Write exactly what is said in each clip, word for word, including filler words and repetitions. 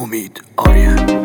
امید آریان.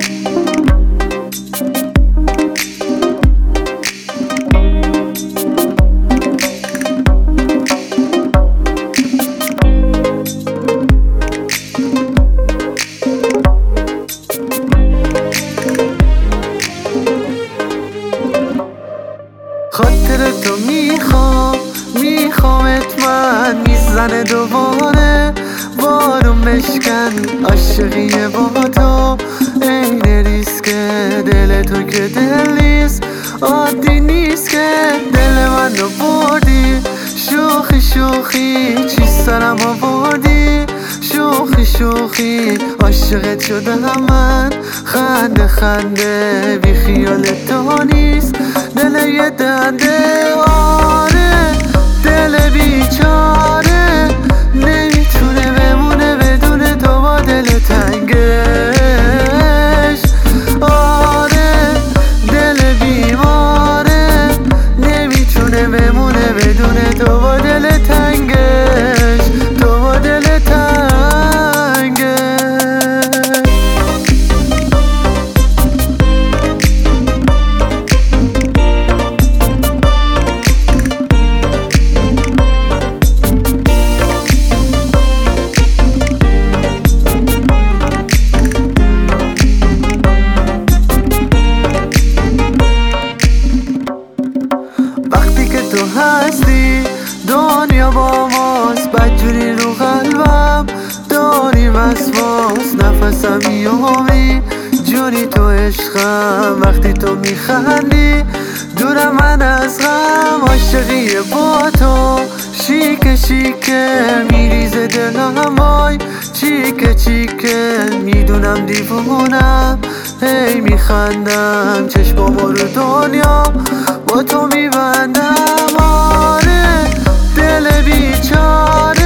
خاطر تو میخوام میخوامت من میزنه دوباره بارون بشکن عاشقیه با تو عین ریسک دل تو که دل نیست عادی نیست که دل من رو بردی شوخی شوخی چی سرم آوردی شوخی شوخی عاشقت شدم من خنده خنده بی خیال تو نیست دل یه دنده آره دل بیچاره نمیتونه بمونه بدون تو با دل تنگش آره دل بیماره نمیتونه بمونه بدون تو با دل تنگش تو با دل تنگش. وقتی که تو هستی دنیا با ماست بدجوری رو قلبم داری وسواس نفسم میامی جونی تو عشقم وقتی تو میخندی دورم من از غم عاشقی با تو شیکه شیکه میریزه دلم وای چیکه چیکه میدونم دیوونم هی میخندم چشمامو رو دنیا با تو میبندم آره دل بیچاره